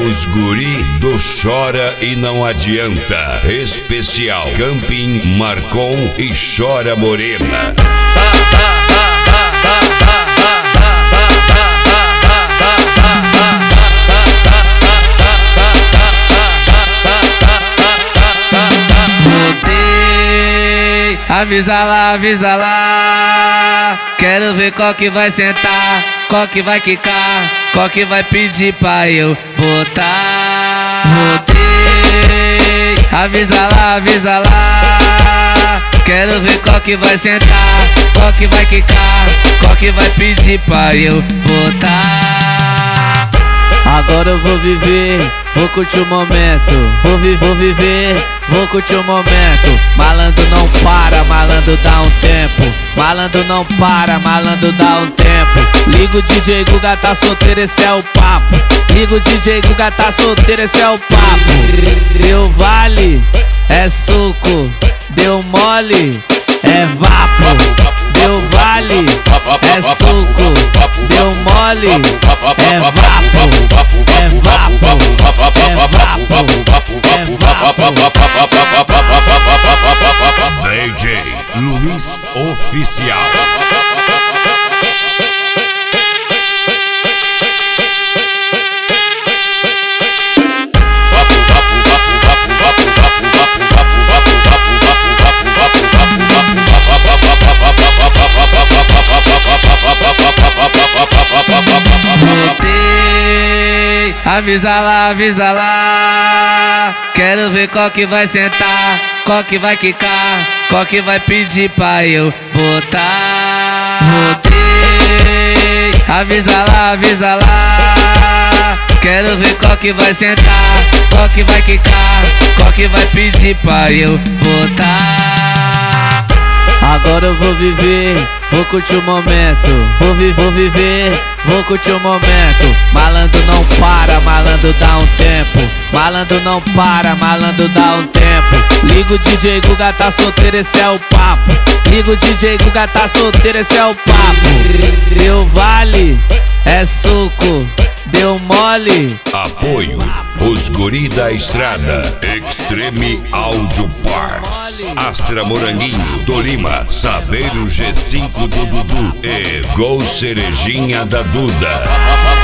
os guri do Chora e Não Adianta. Especial Camping Marcon e Chora Morena. Avisa lá, quero ver qual que vai sentar, qual que vai quicar, qual que vai pedir pra eu botar. Voltei, avisa lá, quero ver qual que vai sentar, qual que vai quicar, qual que vai pedir pra eu botar. Agora eu vou viver, vou curtir o momento. Vou viver, vou curtir o momento. Malandro não para, malandro dá um tempo. Malandro não para, malandro dá um tempo. Liga o DJ Guga, tá solteiro, esse é o papo. Liga o DJ Guga, tá solteiro, esse é o papo. Deu vale, é suco. Deu mole, é vapo. Deu vale, é suco. Deu mole, é vapo. É vapo, DJ Luiz Oficial. Avisa lá, quero ver qual que vai sentar, qual que vai quicar, qual que vai pedir pra eu botar. Voltei, avisa lá, quero ver qual que vai sentar, qual que vai quicar, qual que vai pedir pra eu botar. Agora eu vou viver, vou curtir o momento. Vou viver, vou curtir o momento. Malandro não para, malandro dá um tempo. Malandro não para, malandro dá um tempo. Liga o DJ Guga, tá solteiro, esse é o papo. Liga o DJ Guga, tá solteiro, esse é o papo. Deu vale, é suco. Deu mole. Apoio os guri da estrada. Extreme Audio Parts, Astra Moranguinho, Tolima, Saveiro G5 do Dudu e Gol Cerejinha da Duda.